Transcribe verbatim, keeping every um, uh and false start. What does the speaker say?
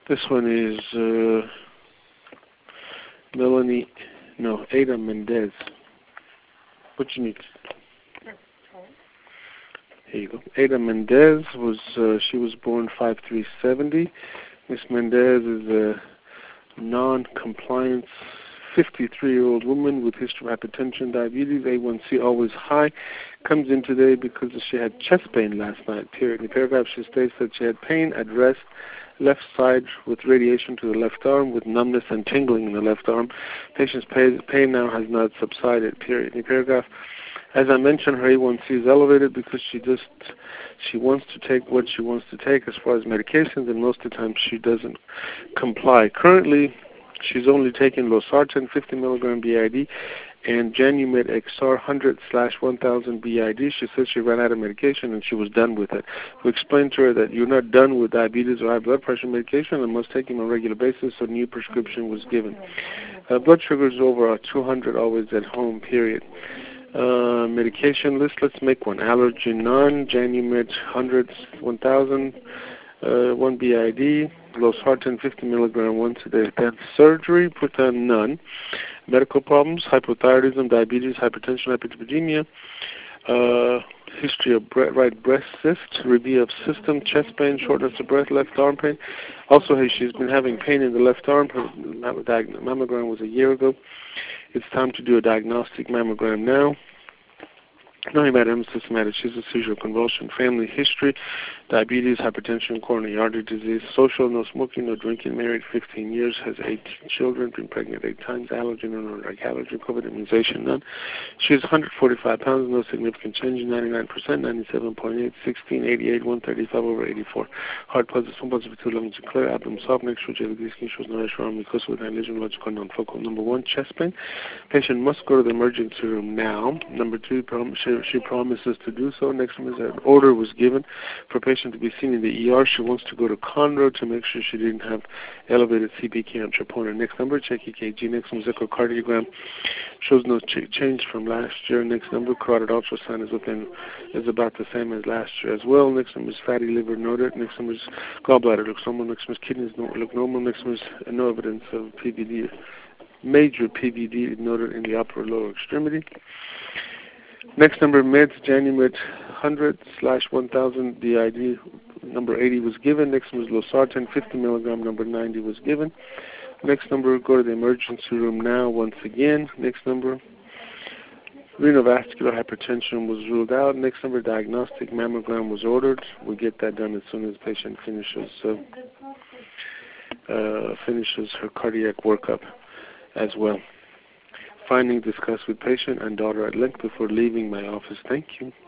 This one is uh, Melanie, no, Ada Mendez. What you need? Here you go. Ada Mendez was, uh, she was born five three seventy. Miss Mendez is a non-compliance fifty-three-year-old woman with history of hypertension, diabetes, A one C always high. Comes in today because she had chest pain last night, period. In the paragraph, she states that she had pain at rest, left side with radiation to the left arm with numbness and tingling in the left arm. Patient's pain now has not subsided, period. In the paragraph, as I mentioned, her A one C is elevated because she just, she wants to take what she wants to take as far as medications, and most of the time she doesn't comply. Currently, she's only taking losartan fifty milligram B I D and Janumet X R one hundred slash one thousand B I D. She says she ran out of medication and she was done with it. We explained to her that you're not done with diabetes or high blood pressure medication and must take them on a regular basis, so a new prescription was given. Uh, blood sugar is over two hundred, always at home, period. Uh, medication list, let's make one. Allergy-none, Janumet one hundred, one thousand, uh, one B I D, losartan fifty milligram once a day. Then surgery, put on none. Medical problems, hypothyroidism, diabetes, hypertension, hyperlipidemia, uh, history of bre- right breast cyst, review of system, chest pain, shortness of breath, left arm pain. Also, hey, she's been having pain in the left arm. Her mammogram was a year ago. It's time to do a diagnostic mammogram now. No hematemesis, hematochezis, seizure, convulsion, family history, diabetes, hypertension, coronary artery disease, social, no smoking, no drinking, married fifteen years, has eighteen children, been pregnant eight times, allergen or like allergen, COVID immunization, none. She is one hundred forty-five pounds, no significant change, ninety-nine percent, ninety-seven point eight, sixteen, eighty-eight, one thirty-five over eighty-four. Heart positive, one positive, two lungs are clear, abdomen soft, neck show, jelly, skin shows, no rash, arm, mucosa with lesion, logical, non-focal. Number one, chest pain. Patient must go to the emergency room now. Number two, she, she promises to do so. Next one is an order was given for patient to be seen in the E R. She wants to go to Conroe to make sure she didn't have elevated C P K on troponin. Next number, check E K G. Next one is echocardiogram. Shows no ch- change from last year. Next number, carotid ultrasound is within, is about the same as last year as well. Next number is fatty liver noted. Next number is gallbladder looks normal. Next number is kidneys look normal. Next number is no evidence of P V D. Major P V D noted in the upper lower extremity. Next number, meds, Janumet one hundred slash one thousand D I D, number eighty was given. Next one was losartan, fifty milligram, number ninety was given. Next number, go to the emergency room now once again. Next number, renovascular hypertension was ruled out. Next number, diagnostic mammogram was ordered. We'll get that done as soon as the patient finishes, uh, uh, finishes her cardiac workup as well. Finding discussed with patient and daughter at length before leaving my office. Thank you.